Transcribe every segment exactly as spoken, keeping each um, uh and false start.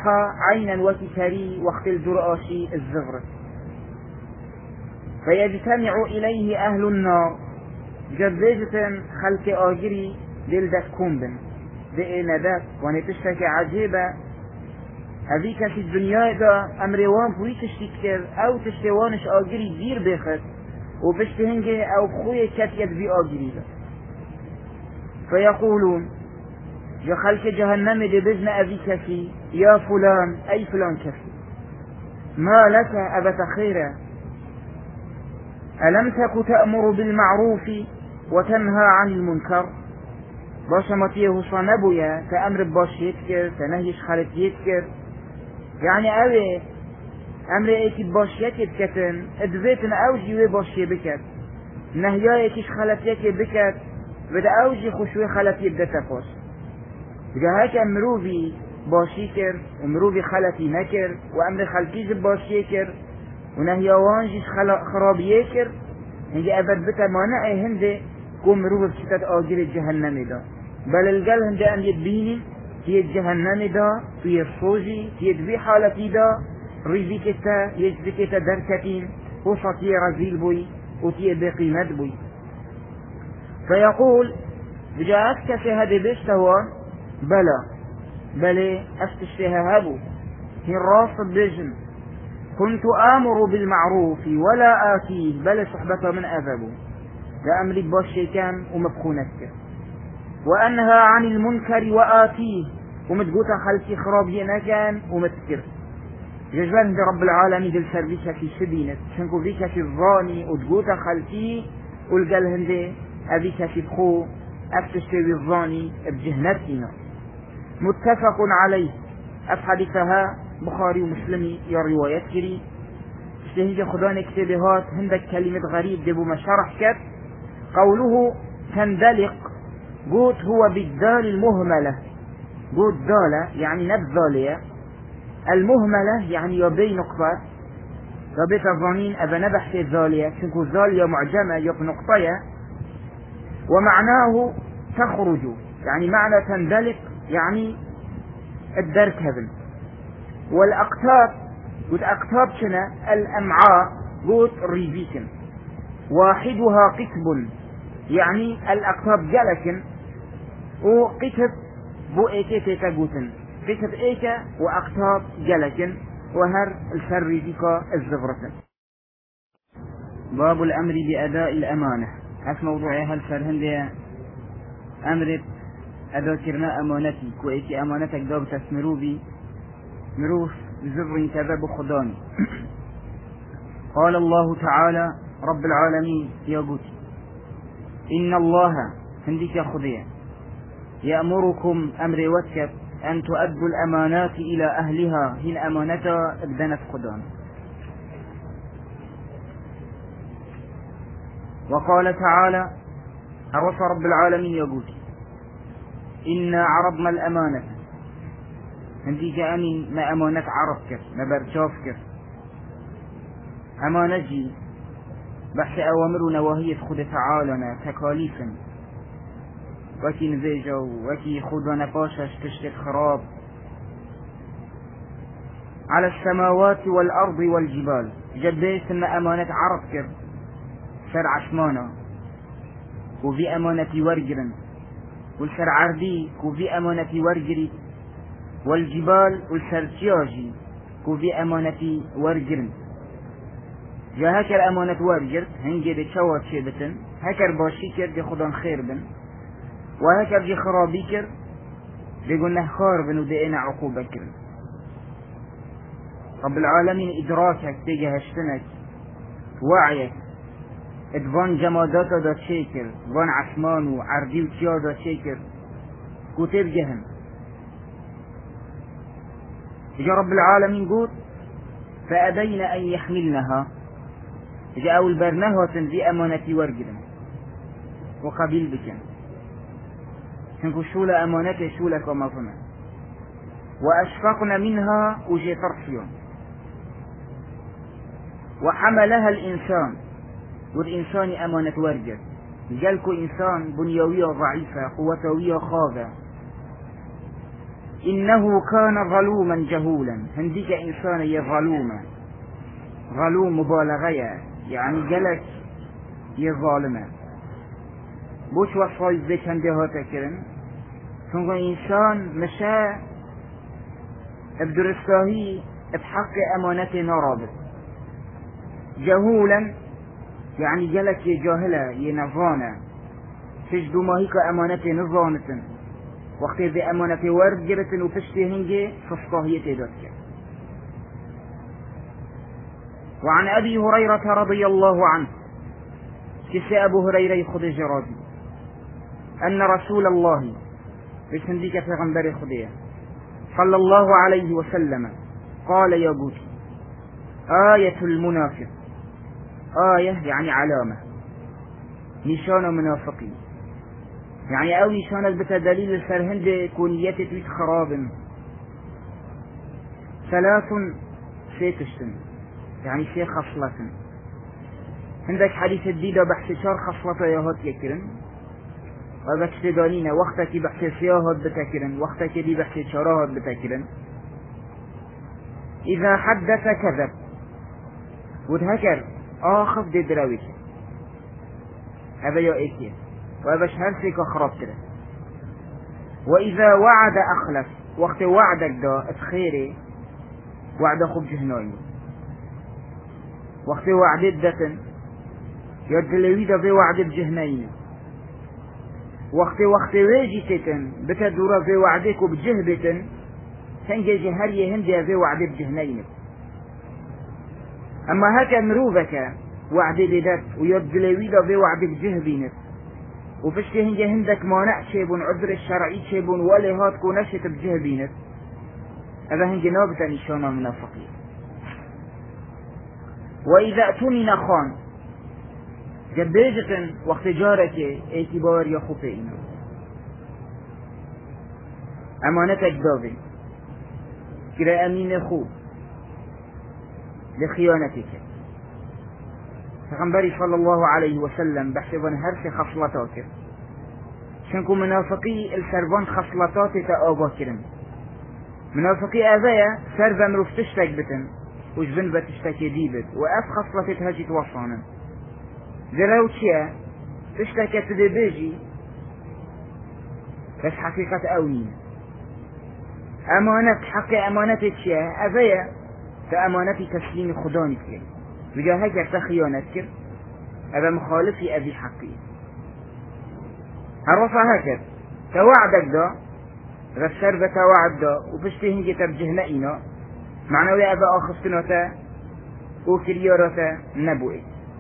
عينا وككري وقت الجرآشي الزغر. فيجتمع إليه أهل النار جبيجة خلق آجري دلدك كومبن دئي ندك ونتشتك عجيبة هذيك في الدنيا دا أمروان بوي تشتكر أو تشتوانش آجري دير بيخت وبشتهنجي أو بخوية كتيت بي آجري دا. فيقولون يا خلق جهنم دي بزن أبي كفي يا فلان أي فلان كفي ما لك أبت خيرا ألم تك تأمر بالمعروف وتنهى عن المنكر باشمتيه صنبويا تأمر باش يتكر تنهيش خالت يتكر يعني أوي أمر ايكي باش يتكتن ادبيتن أوجي باش يبكت نهيا ايكيش خالت يكي بكت بدا أوجي خشوي خالت يبدا تقوش بدا هيك أمروفي باشيكر ومروفي خالتي نكر وأمر خالتيز باشيكر ونهيا وانجيش خراب يكر هنجي أبد بتا مانع هندي قوم مروفي بشتات آجر الجهنم دا بل القل هندي أن يدبيني في الجهنم دا في الصوجي في يدبي حالتي دا ريزيكتا يجزيكتا دركتين وصتي رزيل بوي وتي بقيمة بوي. فيقول بجاءت كفي بيشتوان بلا بل استشتها هبو هي الراس بجن كنت آمر بالمعروف ولا آتيه بل صحبة من أذبه لا أمري باشي كان ومبخونك وأنهى عن المنكر وآتيه ومتقوتا خلقي خرابي نكان ومتكر ججبان دي رب العالمين دل سربيشا في شبينت شنكو فيكا في الظاني وتقوتا خلقي والقال هندي أبيكا في بخو أفتشتوي الظاني بجهنتنا متفق عليه أفحدثها بخاري ومسلمي يا روايات كري اشتهيجي خدان اكتبهات هندك كلمة غريب دبو ما شرح كت قوله تندلق قوت هو بالدال المهملة قوت دالة يعني نبذالية المهملة يعني يبي نقطة ربيت الظنين أبا نبح في الظالية شنكو الظالية معجمة يب نقطية ومعناه تخرج يعني معنى تندلق يعني الدرك هذن والأقطاب قلت أقطاب شنا الأمعاء قلت ريزيكن واحدها قطب يعني الأقطاب جلكن وقطب بو ايكي تيكا قوتن قطب ايكا وأقطاب جلكن وهر الشر ريزيكا الزفرة. باب الأمر بأداء الأمانة هس موضوعي هالشر هندي أمرت أداء كرنا أمانتي كويكي أمانتك داب تسمرو بي مروف زر كذب خداني. قال الله تعالى رب العالمين يا قوتي إن الله هنديك يا خدية يأمركم أمر وكب أن تؤدوا الأمانات إلى أهلها هن أمانة ابدنت خدان. وقال تعالى أرسى رب العالمين يا قوتي إنا عرضنا الأمانة هنديك أمين ما أمانة عرفك ما برشافك أمانجي بحث أوامر نواهي خد تعالنا تكاليفا وكي نزيجو وكي خدنا باشش تشتك خراب على السماوات والأرض والجبال جديس إن أمانة عرفك شرع عشمانا وفي أمانة ورقرا والشرع عردي وفي أمانة ورقري والجبال والسرتياجي وفي أمانة ورقرا جا هكر أمانة ورقر هنجي دي شوات شيبتن هكر باشيكر دي خدان خير بن وهكر دي خرابيكر دي قلنا خار بن ودي انا عقوبة كر. رب العالمين إدراكك تيجي هشتنك وعيك ادفان جماداتا دا تشيكر فان عثمان وعردي وتيا دا تشيكر كتب جهن جا رب العالمين قول فأبين أن يحملنها جاءوا البرنهوة ذي أمانة ورقنا وقبيل بكن شنكو شولة أمانة شولة وما فما وأشفقنا منها وجي طرفيون وحملها الإنسان والإنسان أمانة ورقة جالكو إنسان بنيوية ضعيفة قوتوية خاضة إنه كان ظلوما جهولا. هنديك إنسان يظلوما، ظلوم مبالغة يعني قلت يظالمه. بوش وصفاي بيت هنده هاتا كرن چونکه إنسان مشى بدرستاهي بحق أمانة نرابط. جهولا يعني قلت يجاهلة ينظانة تجدو ما هيك أمانة نظانة وقت ذي أمانة ورد جرتن وفشتي هنجي فصطاهية داتك. وعن أبي هريرة رضي الله عنه كسي أبو هريرة خد جرادي أن رسول الله بسنديك في غنبري خديه صلى الله عليه وسلم قال يا بوتي آية المنافق، آية يعني علامة، نشان منافقين يعني أو نشان بتدليل السرهند كونية تويت خراب. ثلاث سيتشتن يعني سي خصلة. عندك حديث الديدة بحث شار خصلة يهات يكرن وبكت دانينا وقتك بحث سياهات بتكرن وقتك دي بحث شراهات بتكرن. إذا حدث كذب وتهكر آخف دي دراويك هذا يا إيكي وهذا شهرسك خربتره. وإذا وعد أخلف وقت وعدك دا اتخيري وعد خب جهنائي وقت وعد الدتن يدلوي دا في وعد بجهنائي وقت وقت ويجي تتن بتدورا في وعدك وبجهبتن تنجي جهري هندي في وعد بجهنائي. أما هكا مروفك وعد بدت ويدلوي دا في وعد بجهبينت وفشتي هنجي هندك مانع شيبون عذر الشرعي شيبون ولي هات كونشت بجهبينت هذا هنجي نابتا نشانا منافقين. وإذا أتمنى خان جبيجة وقت جارك اعتبار يا خفئنا أمانتك داوي كرا أمين خوب لخيانتك. فغنبري صلى الله عليه وسلم بحسبا هرس خصلتاك شنكو منافقي السربان خصلتات تآبا كرن. منافقي أذايا سربا مروفتشتك بتن وجبن بتشتك ديبت وأف خصلتك هجي توصانا ذلو تشيا تشتك تدبيجي بس حقيقة أوين أمانة حق أمانة تشيا أذايا فأمانة تسليم خدانك لي وجا هجر تخيانتك هذا مخالفي أبي حقي هرفا هكذا توعدك دا غسر بتوعد دا وبشتهن جتا بجهنئنا معنوي أبا آخستناتا وكريارتا نبوئي.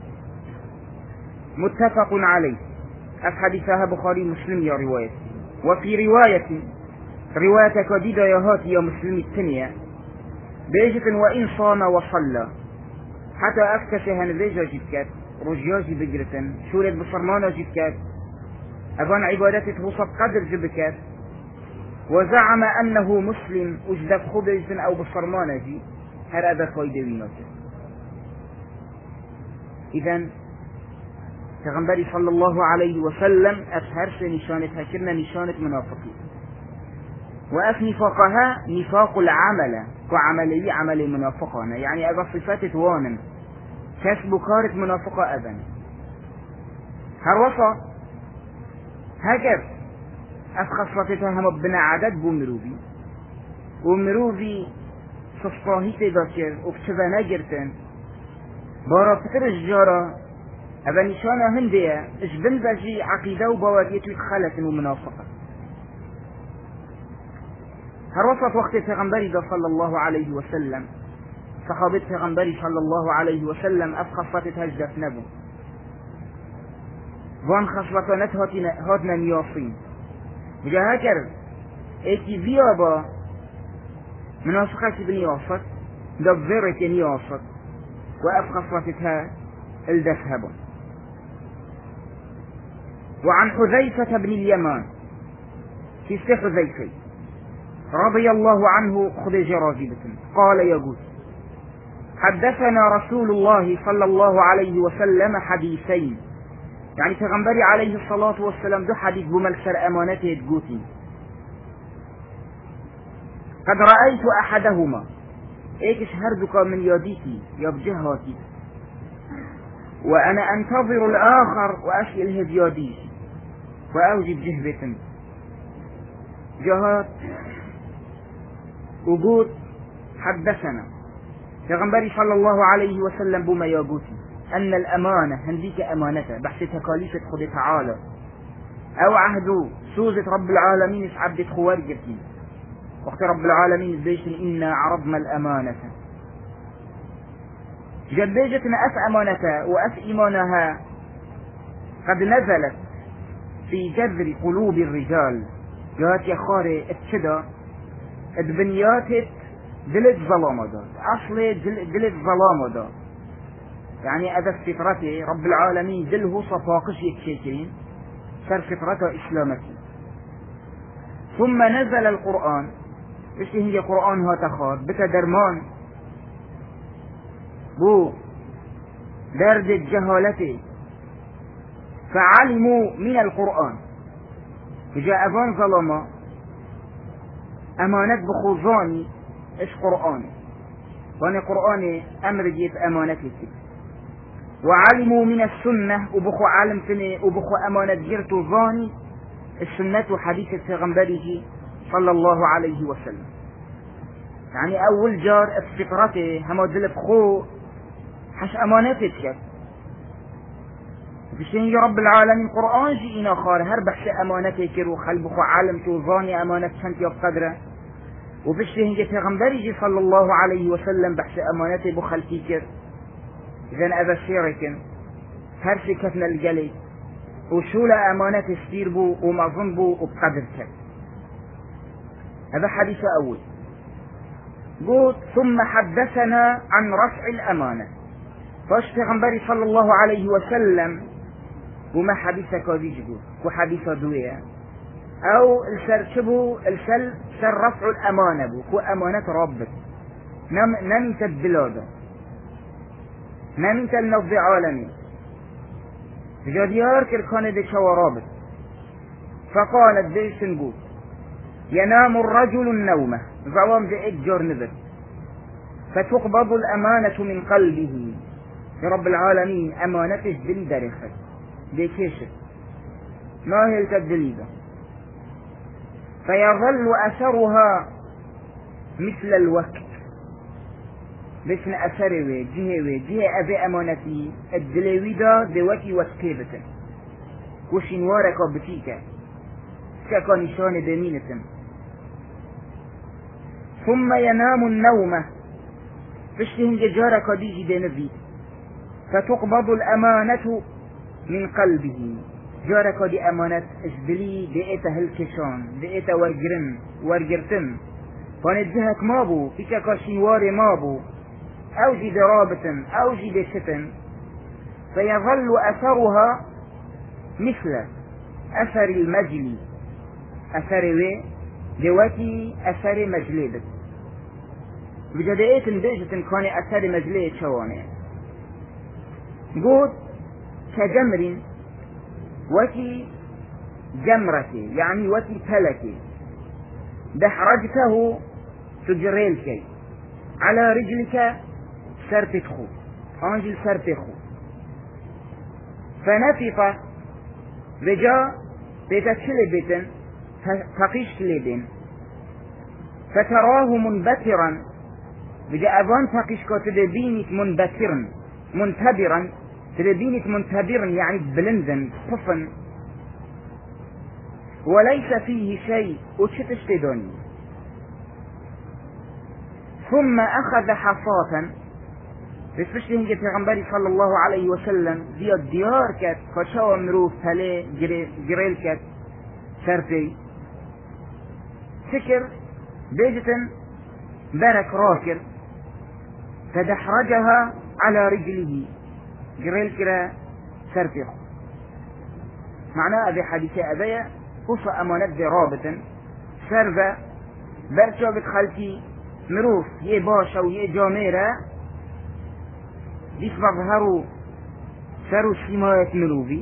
متفق عليه أفحديثها بخاري مسلم يا رواية. وفي رواية رواية كديدة يا هاتي يا مسلم التنية بيجة وإن صام وصلى حتى أفتشه نبيجا جبكات رجياجي بجرة شورت بصرمانا جبكات أبان عبادته صف قدر جبكات وزعم أنه مسلم أجدب خبز أو بصرمانا جي هر أبا فايدة ويناته. إذن تغنبري صلى الله عليه وسلم أفهرس نشانتها كرنا نشانة منافقين وأف نفاقها نفاق العمل كعملي عمل منافقنا يعني أبا صفات توانم كسب كارت منافقة أبا هروصة هكذا أفخصلتها هم بنا عدد بومروفي ومروفي صفاهي تذكر وبشبه نجرتن بارا فتر الجارة أبا نشانة هندية اجبن بجي عقيدة وبوادية خلة ومنافقة. هروصة وقت پیغمبری صلى الله عليه وسلم صحابت پیغمبری صلى الله عليه وسلم أفخصلت هجدف نبو وان خصلتانت هاتنا نياصين بجا هكر ايكي بيابا منافقة بنياصت دبذرت نياصت وأفخصلتها الدفهب. وعن حذيفة بن اليمان في سيخ حذيفة رضي الله عنه خدج راجبة قال يقول حدثنا رسول الله صلى الله عليه وسلم حديثين يعني تغنبري عليه الصلاة والسلام دو حديث بملسر أمانته تقوتي قد رأيت أحدهما ايكش هردك من يديتي يبجهاتي وأنا أنتظر الآخر وأشيله بيديتي وأوجب جهبة جهات وقود حدثنا پیغمبری صلى الله عليه وسلم بما يقوتي أن الأمانة هنديك أمانته بحث تكاليفة خد تعالى أو عهدو سوزة رب العالمين عبدت خوار جبتين وقت رب العالمين بيش إنا عرضنا الأمانة جبيجتنا أف أمانتها وأف إيمانها قد نزلت في جذر قلوب الرجال جات يا خاري اتشدا ادبنياتت دلت ظلامة دا أصل دل دلت ظلامة دا يعني أذا فطرته رب العالمين دله صفاقش يتشكرين صار فطرته إسلامتي ثم نزل القرآن إيش هي قرآن ها تخاض بك درمان بو درد الجهالة فعلموا من القرآن جاء أبان ظلمة أمانة بخوزاني إيش قرآن وأنا قرآن أمر جيت أمانتي وعلموا من السنة وبخو عالم سنة وبخو أمانة جرت ظاني السنة حديث الغنبري صلى الله عليه وسلم يعني أول جار فطرته هم دل بخو حش أمانتك كيف بشين رب العالمين قرآن جينا خار هر بحش أمانتك رو خلبخو عالم توظاني أمانة شنت يبقدره وبشين پیغمبری صلى الله عليه وسلم بحش أمانتي بخلتي كر إذن أذا شيركن هر شكتنا الجلي وشولا أمانة استير بو ومظن بو وبقدر كر هذا حديث أول قلت ثم حدثنا عن رفع الأمانة فاش پیغمبری صلى الله عليه وسلم وما حديث كاذيج قلت كو حديث دوية أو السرشبو السل سر رفع الأمانة بو كو أمانة ربك نم نمت البلاد نمت النفض عالمي جديار كركان دي شوارابت فقالت ديش نقول ينام الرجل النومة زوام دي اجر نذر فتقبض الأمانة من قلبه يا رب العالمين أمانته دل درخت دي كيشت ما هي التدليبة فيظل أثرها مثل الوقت بسن أثروي جهوي جه أبي أمانتي الدلوي دا دوكي وسكيبة وشنوارك بتيكا كاكا نشان بمينة ثم ينام النومة فشتهم ججارك ديجي دنبي فتقبض الأمانة من قلبه جارك دي أمانة اسبلي دئت هلكشان دئت ورقرن ورقرتن فنجهك مابو فيك كاشنوار مابو أو جي درابة أو جي دشتن فيظل أثرها مثل أثر المجلي أثر وي دواتي أثر مجليدك بجدئت بيجة كان أثر مجليد شواني قود كجمر وتي جمرتي يعني وتي تلكي دحرجته تجريلك على رجلك سرتخو أنجل سرتخو فنفق رجاء بتشل بيتن فقيش لبن فتراه منبترا بجاء أبان فقيش كتدبينك منبترا منتبرا تدبينك منتبرا يعني بلندن صفا وليس فيه شيء وشتش تدوني ثم أخذ حصاة بسبشته هنجي پیغمبری صلى الله عليه وسلم ديار ديار كت فشاو مروف تلي جريل كت سرتي سكر بيجتن برك راكر فدحرجها على رجله جريل كرا سرتي معناه أبي حديثة أبيا قصة أمانات دي رابطا سربة برشا بتخلتي مروف يه باشا ويه جاميرة ديش مظهروا سروا سماية مروفي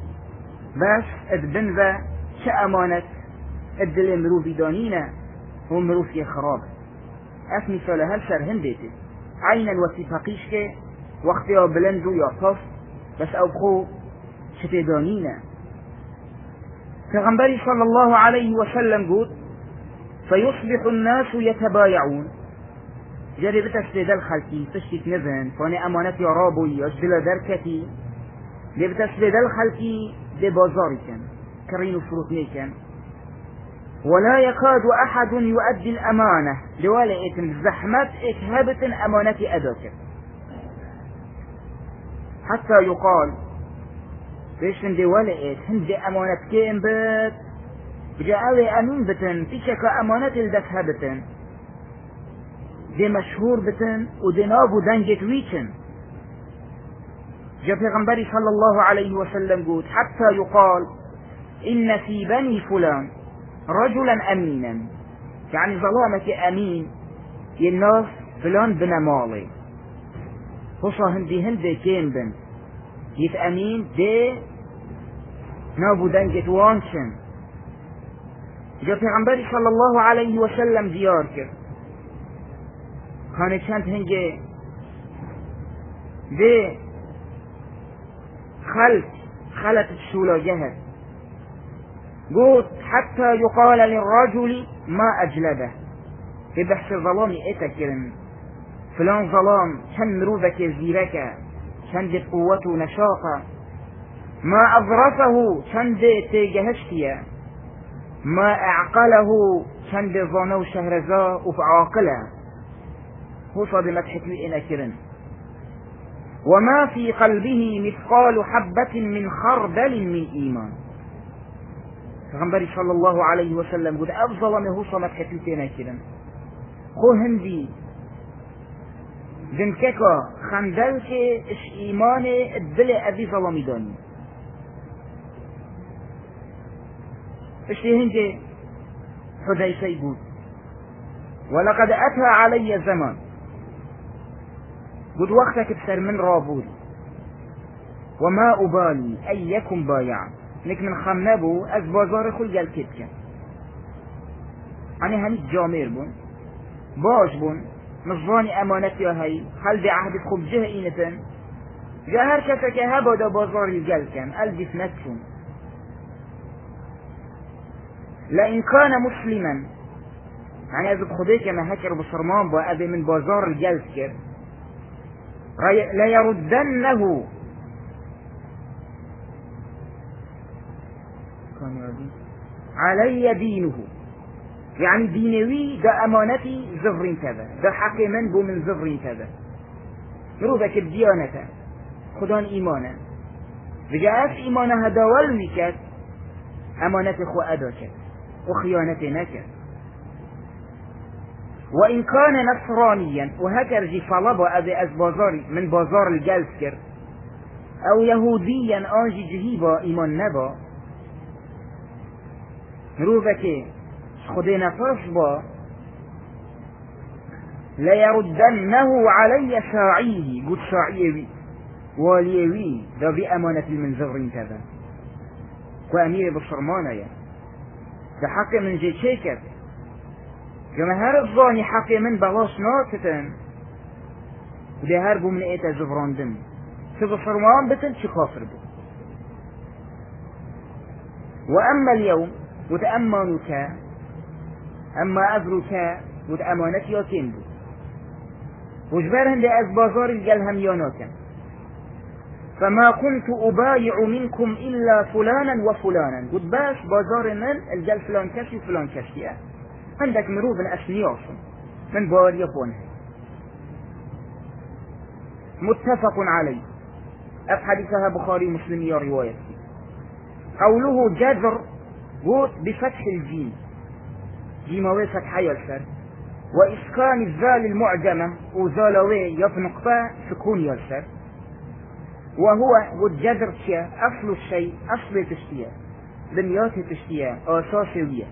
باش ادبنذا شأمانة الدل مروفي دانينا هو مروفي خراب اف مثال هل سر هنديتي عينا وثيقاقيش كي وقتها بلندو يعطف بس او بخو شتيدانينا فغنبري صلى الله عليه وسلم قول فيصبح الناس يتبايعون جري بتشتي دل خلقي تشتي نذن فاني امانتي رابوي يجدل دركتي دي بتشتي دل خلقي دي بازاري كان كرين فروتني كان ولا يكاد احد يؤدي الامانة لوالئة الزحمة اكهبة امانتي اداك حتى يقال فيش دي والئة هندي امانت كين بات بجاءوي امين بتن فيشك امانت الدكهبتن دي مشهور بتن ودي نابو دنجت ويتن جاء پیغمبري صلى الله عليه وسلم قلت حتى يقال إن في بني فلان رجلا أمينا يعني ظلامك أمين الناس فلان بن مالي خصا هندي هندي كين بن يت أمين دي نابو دنجت وانشن جاء پیغمبري صلى الله عليه وسلم ديار كر كان چند هنگه دي خلط خلط الشولا جهد قلت حتى يقال للرجل ما أجلده في بحث الظلام اتكرن فلان ظلام كان مروذك زيرك كان قوته نشاطه ما أظرفه كان تيجهشتيا ما أعقله كان ظنو شهرزاء وفعاقله هو صادمت حكي إلى كرن وما في قلبه مثقال حبة من خردل من إيمان فغنبري صلى الله عليه وسلم قد أفضل ما هو صمت حكي إلى كرن خو هندي دنككا خندلك إش إيمان الدل أبي ظلمي داني إش هنجي حديثي يقول ولقد أتى علي زمان قد وقتك بسر من رابول وما أبالي أيكم بايع لك من خمنبو از بازار خل جل كتك يعني هني جامير بون باش بون نظاني أمانتي هاي هل دي عهد خب جه إينتن جاهر كتك هبا دا بازار الجل كان ألدي فنكم لئن كان مسلما يعني أذب خديك ما هكر بصرمان با أبي من بازار الجل كر لا يردنه علي دينه يعني دينوي دا أمانتي زفرين كذا دا حقي من بو من زفرين كذا مروبك الديانة خدان إيمانا بجاءت إيمانا هدوال ميكت أمانة خو أداكت وخيانة نكت وإن كان نصرانيا وهكر جي فلبا أبي أز بازاري من بازار الجلسكر أو يهوديا آنجي جهيبا إيمان نبا مروفك خدينا تصبا ليردنه علي شاعيه قد شاعيوي واليوي ذا بأمانة المنزغرين كذا وأمير بصرمانا يا ده حق من جي شيكت جمهار الظاني حقي من بلاش ناكتن وده هربو من ايتا زفراندن تبصرمان بتن شكافر بو وأما اليوم وتأمانك أما أذرك وتأمانك يوكين بو وجبرهن ده از بازار الجلهم يونوكا فما كنت أبايع منكم إلا فلانا وفلانا قد باش بازار من الجل فلان كشي فلان كشي عندك مروف الأشنياص من بار يفونه متفق عليه أحاديثها بخاري مسلم يا رواية قوله جذر قوت بفتح الجيم جيموي فتحي يلسر وإسكان الزال المعجمة وزالوي يفنقفا سكون يلسر وهو والجذر شيء أصل الشيء أصل تشتيا بنيات تشتيا أساسية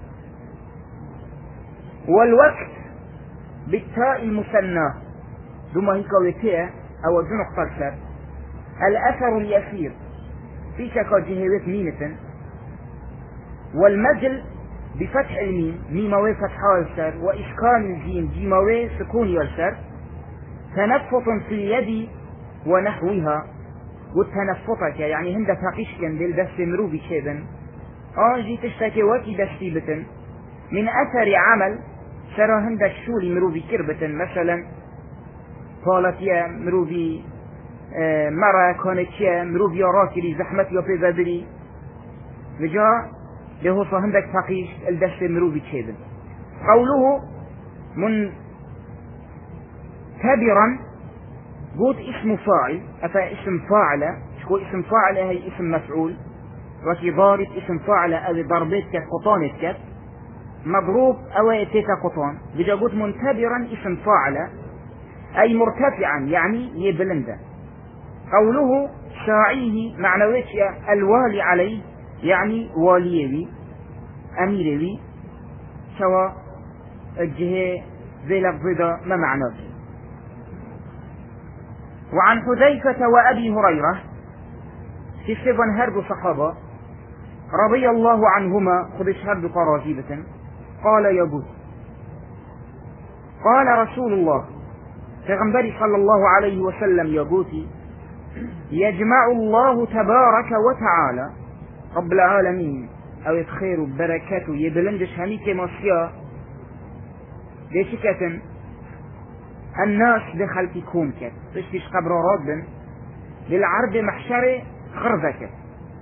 والوقت بالتاء المثنى ثم هي كويتيا أو دون قرصر الأثر اليسير في شكا جهويت مينة والمجل بفتح الميم ميموي فتحة السر وإسكان الجيم جيموي سكون السر تنفط في اليد ونحوها والتنفطك يعني هند تقيشكن دل دست مروبي شيبن آجي تشتكي وكي دستي بتن من أثر عمل سرى هند الشولي مروبي كربتن مثلا قالت يا مروبي اه مرة كانت يا مروبي راكري زحمتي وفي لجا له هندك تقيش الدست مروبي شيبن قوله من كبرا قوت اسم فاعل أفا اسم فاعل شكو اسم فاعل هي اسم مفعول وكي ضارب اسم فاعل أو ضربتك قطانتك مضروب أو يتيك قطان بجا قوت منتبرا اسم فاعل أي مرتفعا يعني يبلنده قوله شاعيه معنوية الوالي عليه يعني واليوي أميروي سواء الجهة ذي لفظة ما معناه. وعن حذيفة وأبي هريرة في سبن هرب صحابة رضي الله عنهما خذش هرب قراجيبة قال يقول قال رسول الله پیغمبر صلى الله عليه وسلم يقول يجمع الله تبارك وتعالى رب العالمين او الخير وبركاته يبلندش هميك مصيا ديشكة الناس دخل في كومك تشتش قبر راد للعرض محشر خرزك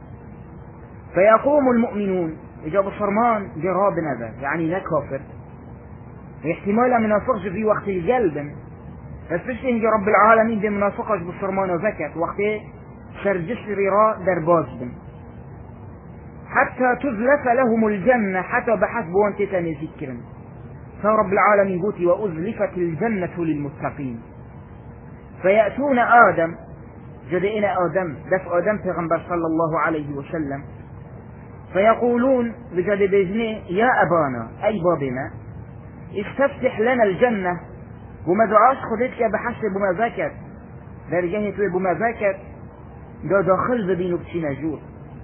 فيقوم المؤمنون إجاب صرمان جراب هذا يعني لا كافر احتمال منافقش في وقت القلب فسبشتين رب العالمين دي منافقش بالصرمان وزكاة وقت سرجس رراء درباز بن حتى تزلف لهم الجنة حتى بحسب وانت تنذكرا فرب العالمين قوتي وأزلفت الجنة للمتقين فيأتون آدم جدئنا آدم دف آدم پیغمبر صلى الله عليه وسلم فيقولون بجد بجنه يا أبانا أي بابنا استفتح لنا الجنة وما دعاش خدتك بحسب بما ذكر درجه بما ذكر دا داخل ببينو بشينا جور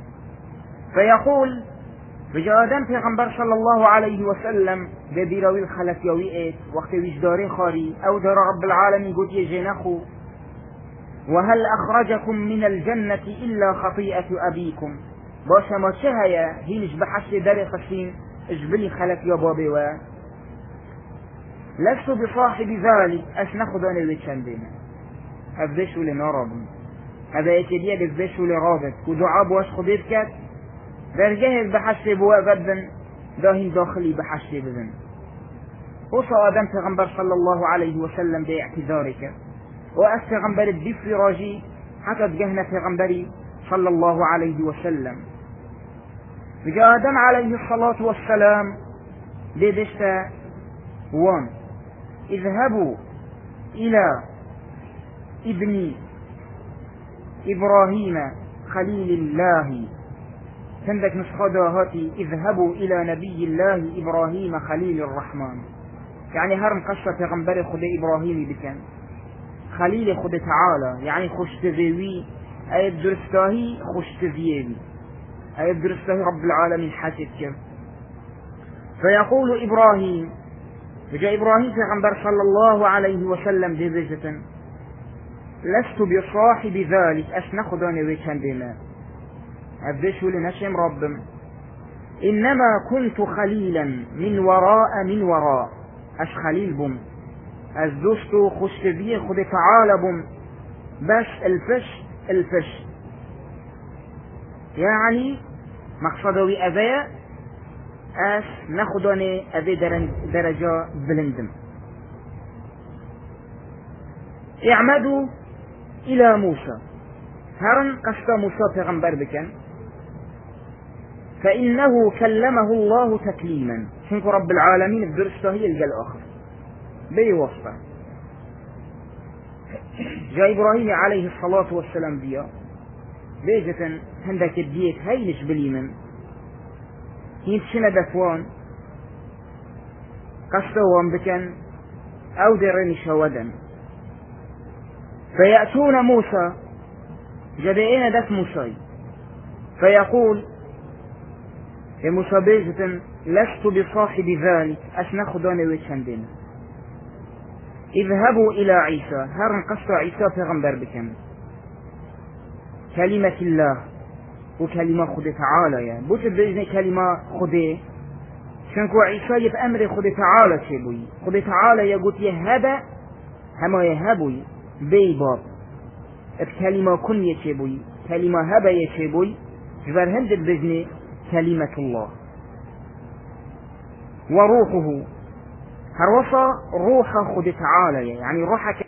فيقول بجا آدم پیغمبر صلى الله عليه وسلم ببيراوي الخلف يويئت وقت وجداري خاري أو در رب العالمين قد يجنخو وهل أخرجكم من الجنة إلا خطيئة أبيكم باشا ما شهيا هينش بحش داري خشين اجبلي خلف يا بابي و لست بصاحب ذلك أشنخذ أنا ويتشندين أفدشو لنرابن هذا يتديد أفدشو لرابط ودعاب واشخذ كات درجه بحش بوا غدا داهي داخلي بحش بذن وصى آدم پیغمبر صلى الله عليه وسلم باعتذارك وأستغمبر الدفر راجي حتى تجهنا پیغمبري صلى الله عليه وسلم بجاء آدم عليه الصلاة والسلام بدشت وان اذهبوا إلى ابن إبراهيم خليل الله عندك نسخة هاتي اذهبوا إلى نبي الله إبراهيم خليل الرحمن يعني هرم قصة پیغمبر خود إبراهيم بكن خليل خود تعالى يعني خوش تذيوي أي درستاهي خوش تذيوي أي درستاهي رب العالمين حاسد كم فيقول إبراهيم فجاء إبراهيم پیغمبر صلى الله عليه وسلم دبجة لست بصاحب ذلك أشنخداني ويشان بما أبدشوا لنشم ربم إنما كنت خليلا من وراء من وراء أش خليل بم أزدوستو خشتذيه خد تعالى بم بس الفش الفش يعني مقصدوي أذية أس ناخداني أذي درجة بلندم اعمدوا إلى موسى هرن قصد موسى پیغمبر بكن فإنه كلمه الله تكليما شنك رب العالمين بدرسته هي الجل آخر بي وصفه جاء إبراهيم عليه الصلاة والسلام بيا بيجة هندك الديت هينش بليمن هينشنا دفوان قصدوان بكن أو درني شودا فيأتون موسى جدئين دف موسى فيقول مشابهة لست بصاحب ذلك أشنا خداني ويشندين اذهبوا إلى عيسى هرن قصة عيسى پیغمبر بكم كلمة الله وكلمة خود تعالى يعني بوش بإذن كلمة خوده شنكو عيسى بأمر خود تعالى چه خود تعالى يقول يهب هما يهبوي بي باب بكلمة كن يچه كلمة هب يچه جبر هند بإذن كلمة الله وروحه هروصا روح خود تعالى يعني روحك